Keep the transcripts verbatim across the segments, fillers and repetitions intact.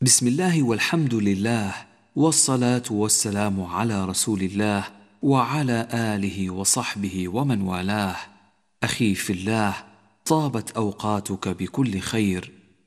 بسم الله والحمد لله، والصلاة والسلام على رسول الله وعلى آله وصحبه ومن والاه. أخي في الله، طابت أوقاتك بكل خير.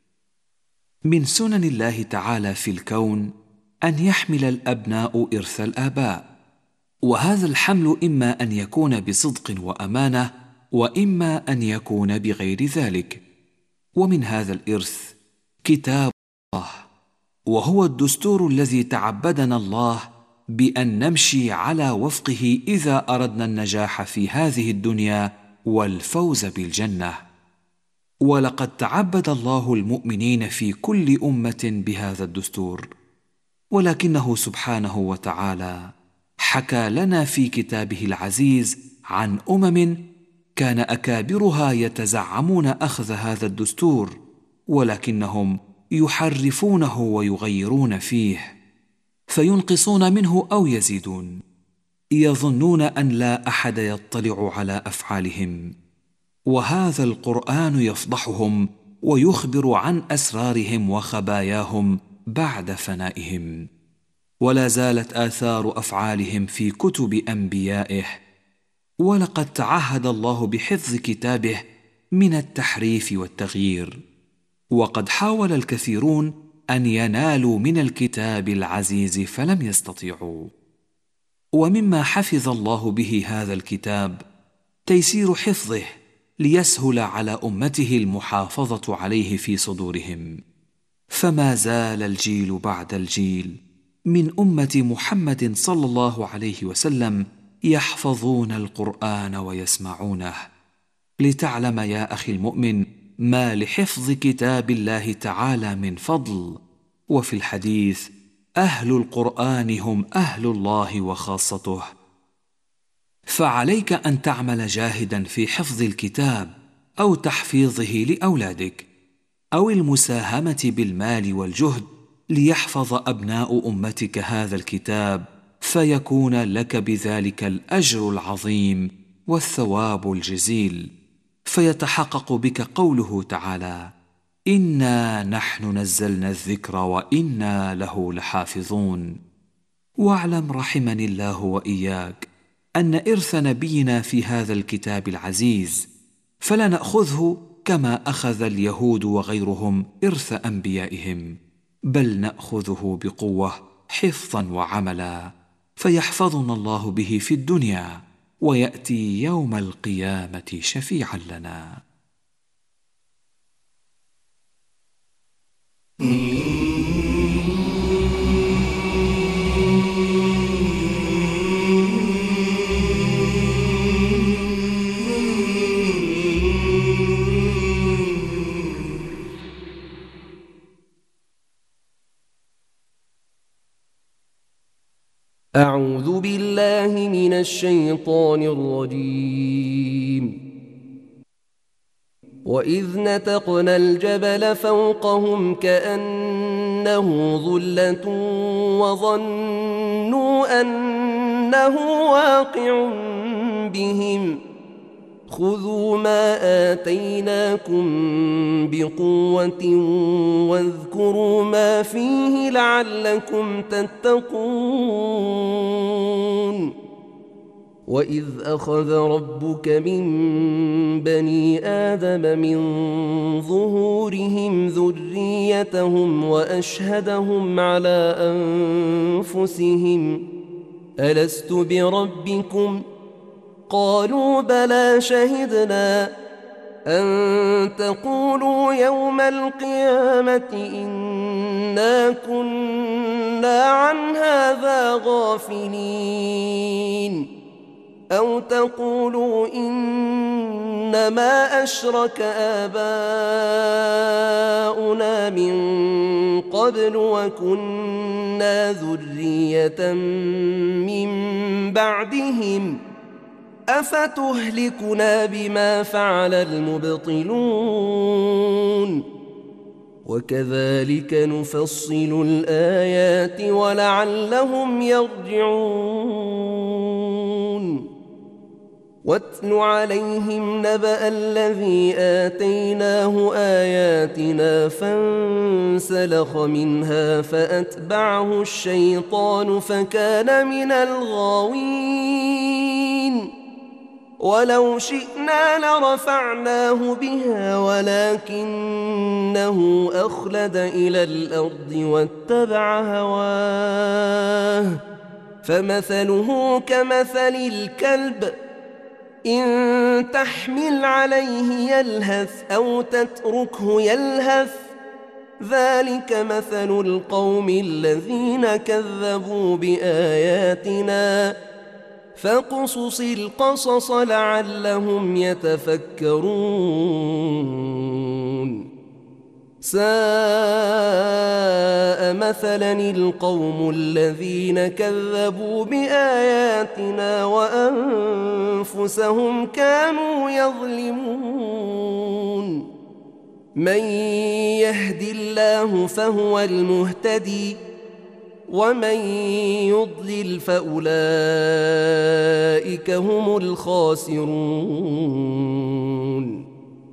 من سنن الله تعالى في الكون أن يحمل الأبناء إرث الآباء، وهذا الحمل إما أن يكون بصدق وأمانة، وإما أن يكون بغير ذلك. ومن هذا الإرث كتاب الله، وهو الدستور الذي تعبدنا الله بأن نمشي على وفقه إذا أردنا النجاح في هذه الدنيا والفوز بالجنة. ولقد تعبد الله المؤمنين في كل أمة بهذا الدستور، ولكنه سبحانه وتعالى حكى لنا في كتابه العزيز عن أمم كان أكابرها يتزعمون أخذ هذا الدستور، ولكنهم يحرفونه ويغيرون فيه، فينقصون منه أو يزيدون، يظنون أن لا أحد يطلع على أفعالهم. وهذا القرآن يفضحهم ويخبر عن أسرارهم وخباياهم بعد فنائهم، ولا زالت آثار أفعالهم في كتب أنبيائه. ولقد تعهد الله بحفظ كتابه من التحريف والتغيير، وقد حاول الكثيرون أن ينالوا من الكتاب العزيز فلم يستطيعوا. ومما حفظ الله به هذا الكتاب تيسير حفظه ليسهل على أمته المحافظة عليه في صدورهم، فما زال الجيل بعد الجيل من أمة محمد صلى الله عليه وسلم يحفظون القرآن ويسمعونه. لتعلم يا أخي المؤمن ما لحفظ كتاب الله تعالى من فضل. وفي الحديث: أهل القرآن هم أهل الله وخاصته. فعليك أن تعمل جاهدا في حفظ الكتاب أو تحفيظه لأولادك، أو المساهمة بالمال والجهد ليحفظ أبناء أمتك هذا الكتاب، فيكون لك بذلك الأجر العظيم والثواب الجزيل، فيتحقق بك قوله تعالى: إنا نحن نزلنا الذكر وإنا له لحافظون. واعلم رحمني الله وإياك أن إرث نبينا في هذا الكتاب العزيز فلا نأخذه كما أخذ اليهود وغيرهم إرث أنبيائهم، بل نأخذه بقوة حفظا وعملا، فيحفظنا الله به في الدنيا، ويأتي يوم القيامة شفيعا لنا. أعوذ بالله من الشيطان الرجيم. وإذ نتقنا الجبل فوقهم كأنه ظلة وظنوا أنه واقع بهم خذوا ما آتيناكم بقوة واذكروا ما فيه لعلكم تتقون. وإذ أخذ ربك من بني آدم من ظهورهم ذريتهم وأشهدهم على أنفسهم ألست بربكم؟ قالوا بلى شهدنا أن تقولوا يوم القيامة إنا كنا عن هذا غافلين أو تقولوا إنما أشرك آباؤنا من قبل وكنا ذرية من بعدهم أفتهلكنا بما فعل المبطلون وكذلك نفصل الآيات ولعلهم يرجعون. واتل عليهم نبأ الذي آتيناه آياتنا فانسلخ منها فأتبعه الشيطان فكان من الغاوين ولو شئنا لرفعناه بها ولكنه أخلد إلى الأرض واتبع هواه فمثله كمثل الكلب إن تحمل عليه يلهث أو تتركه يلهث ذلك مثل القوم الذين كذبوا بآياتنا فاقصص القصص لعلهم يتفكرون ساء مثلا القوم الذين كذبوا بآياتنا وأنفسهم كانوا يظلمون من يهد الله فهو المهتدي ومن يضلل فأولئك هم الخاسرون.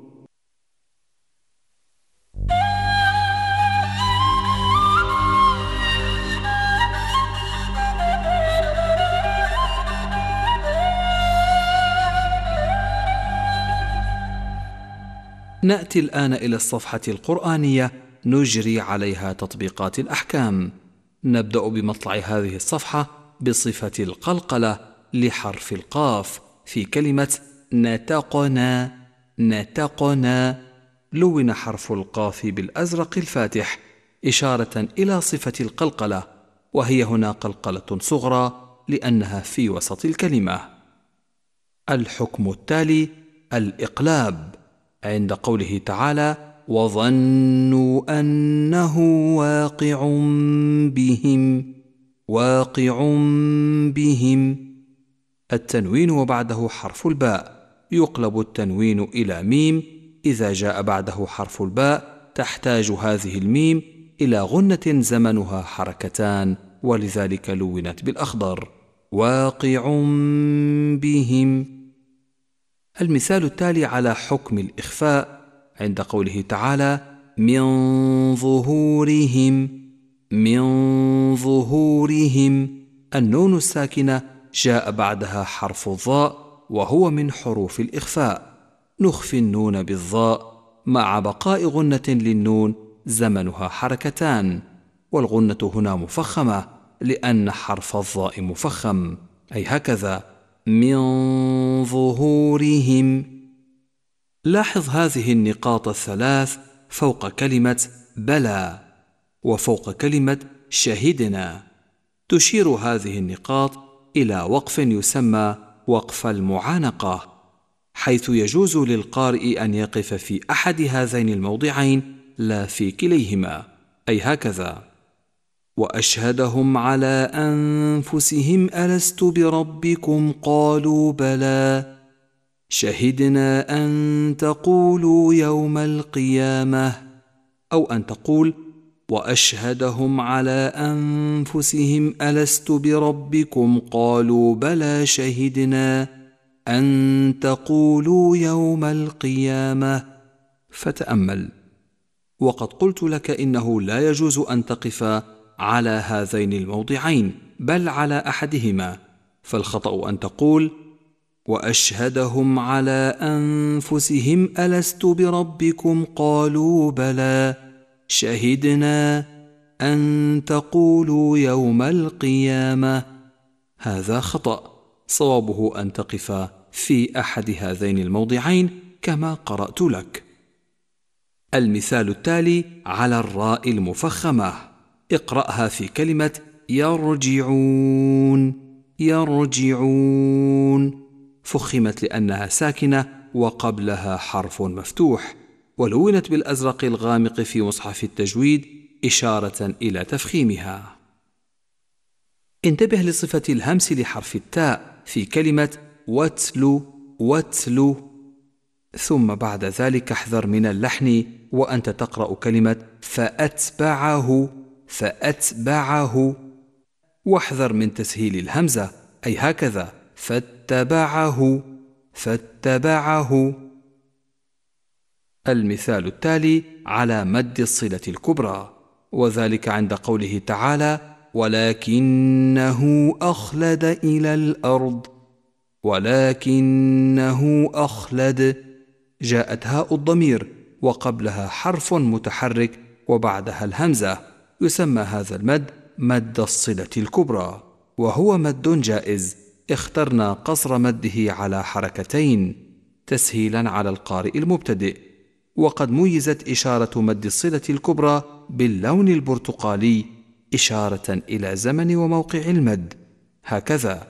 نأتي الآن إلى الصفحة القرآنية نجري عليها تطبيقات الأحكام. نبدأ بمطلع هذه الصفحة بصفة القلقلة لحرف القاف في كلمة نتقنا. نتقنا لون حرف القاف بالأزرق الفاتح إشارة إلى صفة القلقلة، وهي هنا قلقلة صغرى لأنها في وسط الكلمة. الحكم التالي الإقلاب عند قوله تعالى وظنوا أنه واقع بهم. واقع بهم التنوين وبعده حرف الباء، يقلب التنوين إلى ميم إذا جاء بعده حرف الباء. تحتاج هذه الميم إلى غنة زمنها حركتان، ولذلك لونت بالأخضر. واقع بهم. المثال التالي على حكم الإخفاء عند قوله تعالى من ظهورهم. من ظهورهم النون الساكنة جاء بعدها حرف الظاء وهو من حروف الإخفاء. نخفي النون بالظاء مع بقاء غنة للنون زمنها حركتان، والغنة هنا مفخمة لأن حرف الظاء مفخم، أي هكذا من ظهورهم. لاحظ هذه النقاط الثلاث فوق كلمة بلى وفوق كلمة شهدنا. تشير هذه النقاط إلى وقف يسمى وقف المعانقة، حيث يجوز للقارئ أن يقف في أحد هذين الموضعين لا في كليهما، أي هكذا وأشهدهم على أنفسهم ألست بربكم قالوا بلى شهدنا أن تقولوا يوم القيامة، أو أن تقول وأشهدهم على أنفسهم ألست بربكم قالوا بلى شهدنا أن تقولوا يوم القيامة. فتأمل، وقد قلت لك إنه لا يجوز أن تقف على هذين الموضعين بل على أحدهما، فالخطأ أن تقول وأشهدهم على أنفسهم ألست بربكم قالوا بلى شهدنا أن تقولوا يوم القيامة. هذا خطأ، صوابه أن تقف في أحد هذين الموضعين كما قرأت لك. المثال التالي على الراء المفخمة، اقرأها في كلمة يرجعون. يرجعون فخمت لأنها ساكنة وقبلها حرف مفتوح، ولونت بالأزرق الغامق في مصحف التجويد إشارة إلى تفخيمها. انتبه لصفة الهمس لحرف التاء في كلمة واتلو. واتلو ثم بعد ذلك احذر من اللحن وأنت تقرأ كلمة فأتبعه. فأتبعه واحذر من تسهيل الهمزة، أي هكذا فاتبعه. فاتبعه. المثال التالي على مد الصلة الكبرى، وذلك عند قوله تعالى: ولكنه أخلد إلى الأرض. ولكنه أخلد، جاءت هاء الضمير وقبلها حرف متحرك وبعدها الهمزة، يسمى هذا المد مد الصلة الكبرى، وهو مد جائز. اخترنا قصر مده على حركتين تسهيلا على القارئ المبتدئ. وقد ميزت إشارة مد الصلة الكبرى باللون البرتقالي إشارة إلى زمن وموقع المد، هكذا: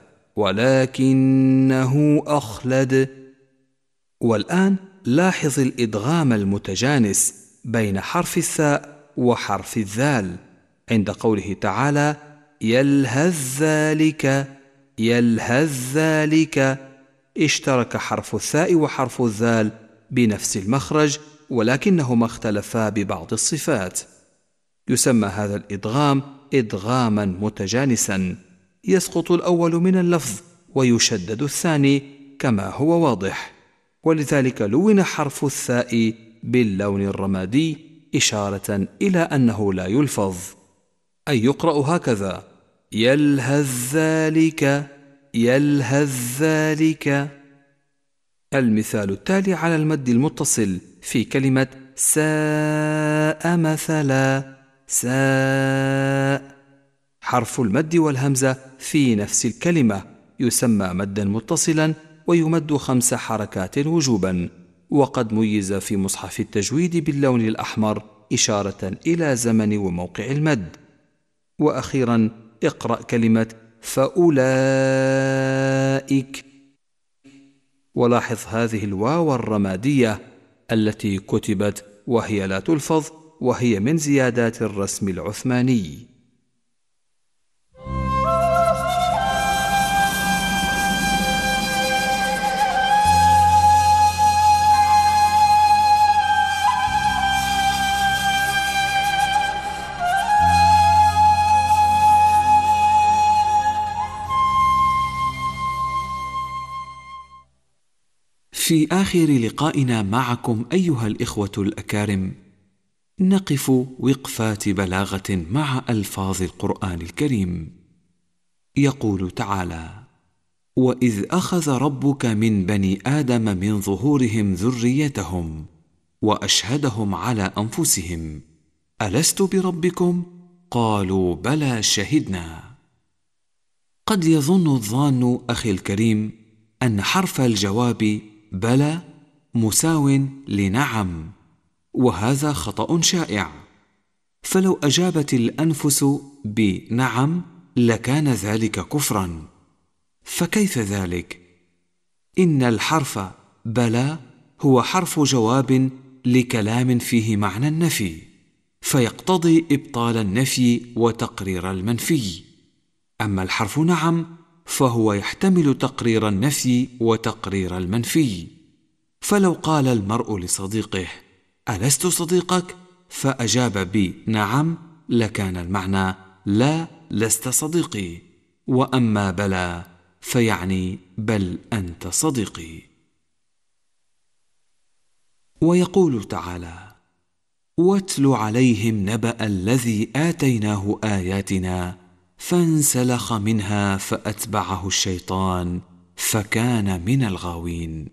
ولكنه أخلد. والآن لاحظ الإدغام المتجانس بين حرف الثاء وحرف الذال عند قوله تعالى: يلهث ذلك. يلهث ذلك، اشترك حرف الثاء وحرف الذال بنفس المخرج، ولكنهما اختلفا ببعض الصفات. يسمى هذا الإدغام إدغاما متجانسا، يسقط الأول من اللفظ ويشدد الثاني كما هو واضح، ولذلك لون حرف الثاء باللون الرمادي إشارة إلى أنه لا يلفظ، أي يقرأ هكذا: يلهث ذلك. يلهث ذلك. المثال التالي على المد المتصل في كلمة ساء مثلا. ساء، حرف المد والهمزة في نفس الكلمة يسمى مدا متصلا ويمد خمس حركات وجوبا، وقد ميز في مصحف التجويد باللون الأحمر إشارة إلى زمن وموقع المد. وأخيرا اقرأ كلمة فأولئك، ولاحظ هذه الواو الرمادية التي كتبت وهي لا تلفظ، وهي من زيادات الرسم العثماني. في آخر لقائنا معكم أيها الإخوة الأكارم، نقف وقفات بلاغة مع ألفاظ القرآن الكريم. يقول تعالى: وإذ أخذ ربك من بني آدم من ظهورهم ذريتهم وأشهدهم على أنفسهم ألست بربكم؟ قالوا بلى شهدنا. قد يظن الظان أخي الكريم أن حرف الجواب بلى مساو لنعم، وهذا خطأ شائع، فلو أجابت الأنفس بنعم لكان ذلك كفرا، فكيف ذلك؟ إن الحرف بلى هو حرف جواب لكلام فيه معنى النفي، فيقتضي إبطال النفي وتقرير المنفي. أما الحرف نعم فهو يحتمل تقرير النفي وتقرير المنفي، فلو قال المرء لصديقه ألست صديقك؟ فأجاب بنعم لكان المعنى لا لست صديقي، وأما بلى فيعني بل أنت صديقي. ويقول تعالى: واتل عليهم نبأ الذي آتيناه آياتنا فانسلخ منها فأتبعه الشيطان فكان من الغاوين.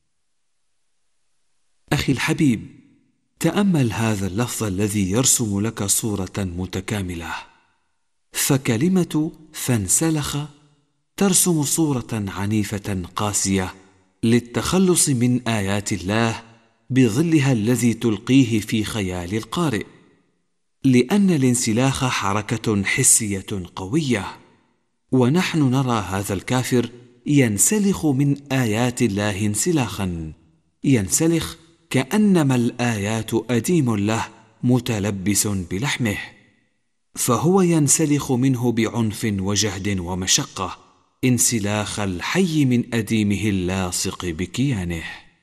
أخي الحبيب، تأمل هذا اللفظ الذي يرسم لك صورة متكاملة، فكلمة فانسلخ ترسم صورة عنيفة قاسية للتخلص من آيات الله بظلها الذي تلقيه في خيال القارئ، لأن الانسلاخ حركة حسية قوية، ونحن نرى هذا الكافر ينسلخ من آيات الله انسلاخا، ينسلخ كأنما الآيات أديم له متلبس بلحمه، فهو ينسلخ منه بعنف وجهد ومشقة، انسلاخ الحي من أديمه اللاصق بكيانه.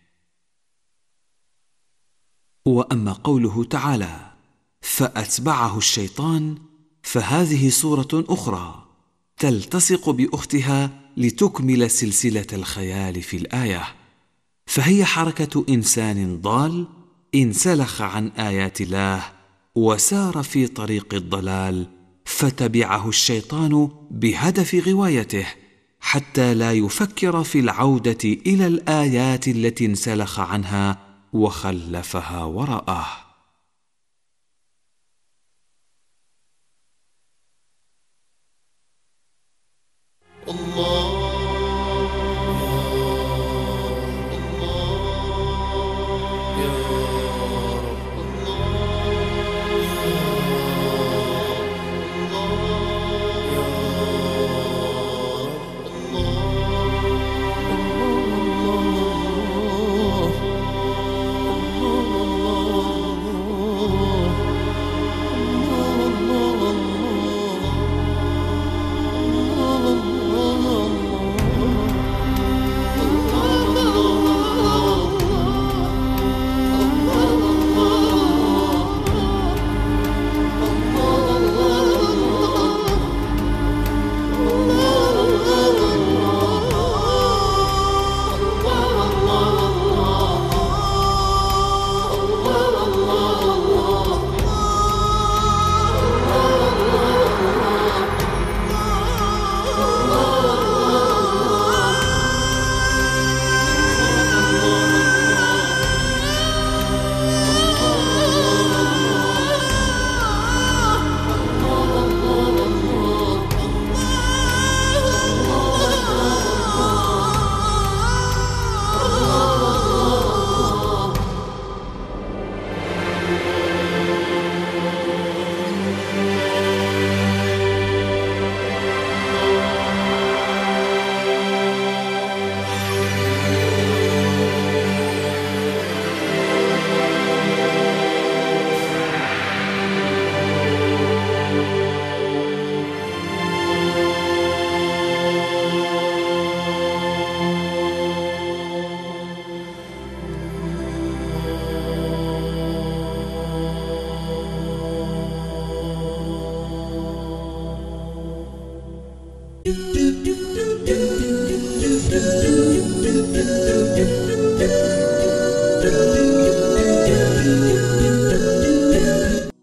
وأما قوله تعالى: فأتبعه الشيطان، فهذه صورة أخرى، تلتصق باختها لتكمل سلسله الخيال في الايه، فهي حركه انسان ضال انسلخ عن ايات الله وسار في طريق الضلال، فتبعه الشيطان بهدف غوايته حتى لا يفكر في العوده الى الايات التي انسلخ عنها وخلفها وراءه.